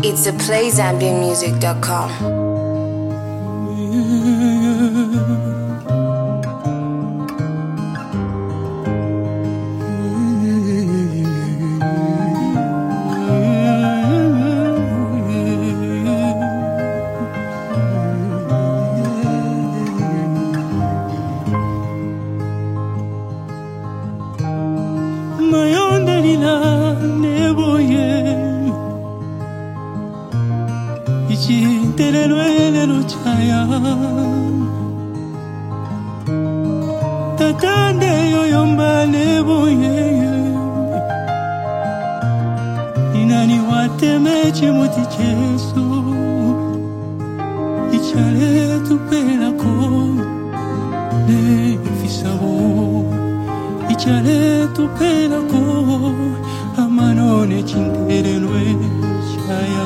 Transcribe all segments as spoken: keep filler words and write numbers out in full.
It's a play zambia music dot com. Tatande yo yomba neboye inani wateme chimuti chesu ichale tupela ko ne fisabo ichale tupela ko amanone chinterelwe chaya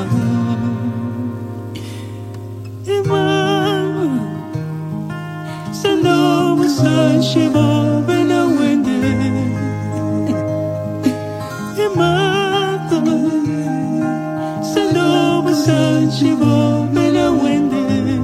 Shiva bena wende Ima Sando busan Shiva bena wende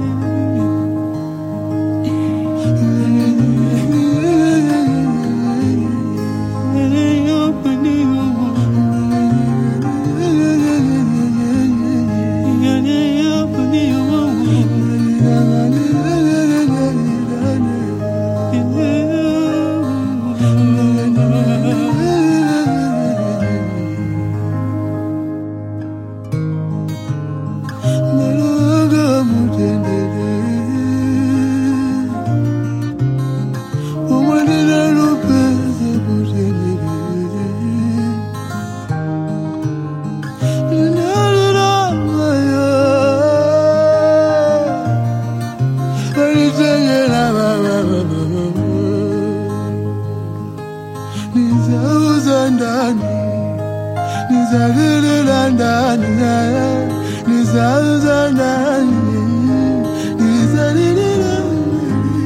Nizauza ndani, nizalila ndani, nizauza ndani, nizalila ndani.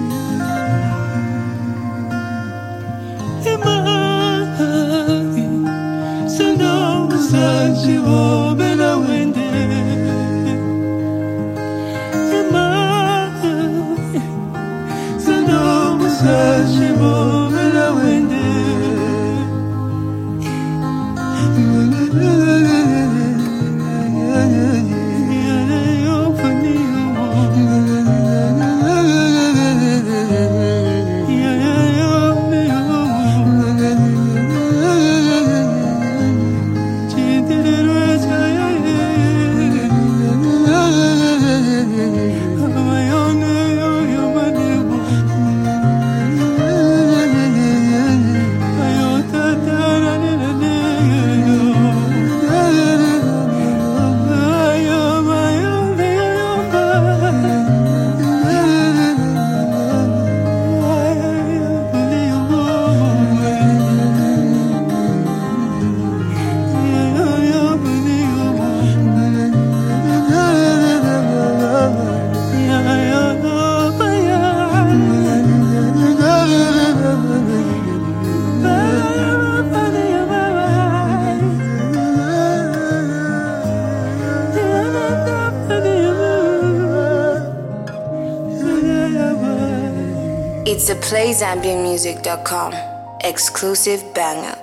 Imani, sendo usajiwo bela wende. Imani, sendo usajiwo bela wende. It's a play zambia music dot com exclusive banger.